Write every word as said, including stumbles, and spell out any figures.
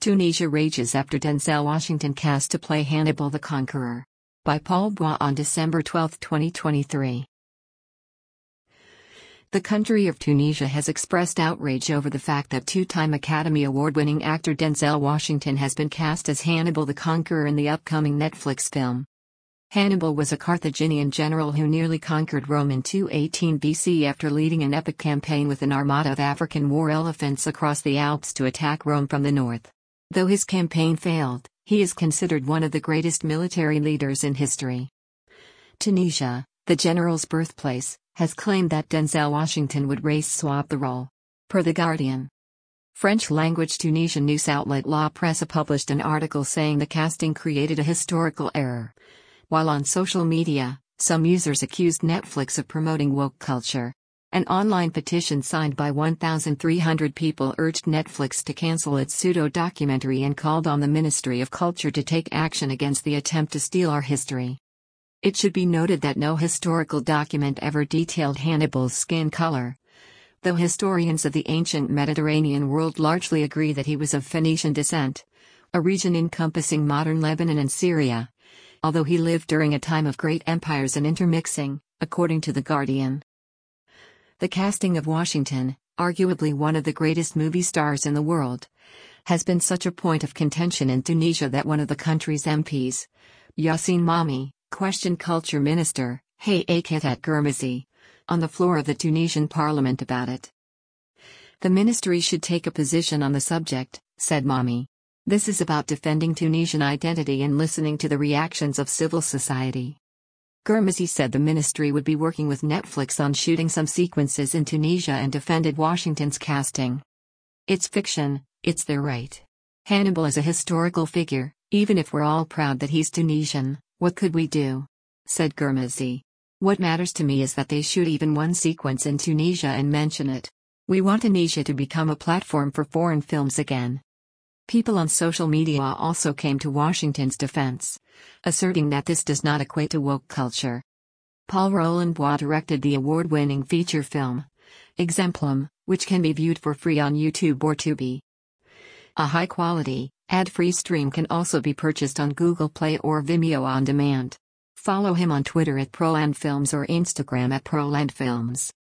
Tunisia rages after Denzel Washington cast to play Hannibal the Conqueror. By Paul Bois on December twelfth, twenty twenty-three. The country of Tunisia has expressed outrage over the fact that two-time Academy Award-winning actor Denzel Washington has been cast as Hannibal the Conqueror in the upcoming Netflix film. Hannibal was a Carthaginian general who nearly conquered Rome in two eighteen B C after leading an epic campaign with an armada of African war elephants across the Alps to attack Rome from the north. Though his campaign failed, he is considered one of the greatest military leaders in history. Tunisia, the general's birthplace, has claimed that Denzel Washington would race swap the role. Per The Guardian. French-language Tunisian news outlet La Presse published an article saying the casting created a historical error. While on social media, some users accused Netflix of promoting woke culture. An online petition signed by one thousand three hundred people urged Netflix to cancel its pseudo-documentary and called on the Ministry of Culture to take action against the attempt to steal our history. It should be noted that no historical document ever detailed Hannibal's skin color. Though historians of the ancient Mediterranean world largely agree that he was of Phoenician descent, a region encompassing modern Lebanon and Syria, although he lived during a time of great empires and intermixing, according to The Guardian. The casting of Washington, arguably one of the greatest movie stars in the world, has been such a point of contention in Tunisia that one of the country's M Ps, Yassine Mami, questioned Culture Minister, Hayat Guermesi, on the floor of the Tunisian parliament about it. The ministry should take a position on the subject, said Mami. This is about defending Tunisian identity and listening to the reactions of civil society. Guermesi said the ministry would be working with Netflix on shooting some sequences in Tunisia and defended Washington's casting. It's fiction, it's their right. Hannibal is a historical figure, even if we're all proud that he's Tunisian, what could we do? Said Guermesi. What matters to me is that they shoot even one sequence in Tunisia and mention it. We want Tunisia to become a platform for foreign films again. People on social media also came to Washington's defense, asserting that this does not equate to woke culture. Paul Roland Bois directed the award-winning feature film, Exemplum, which can be viewed for free on YouTube or Tubi. A high-quality, ad-free stream can also be purchased on Google Play or Vimeo on demand. Follow him on Twitter at ProlandFilms or Instagram at ProlandFilms.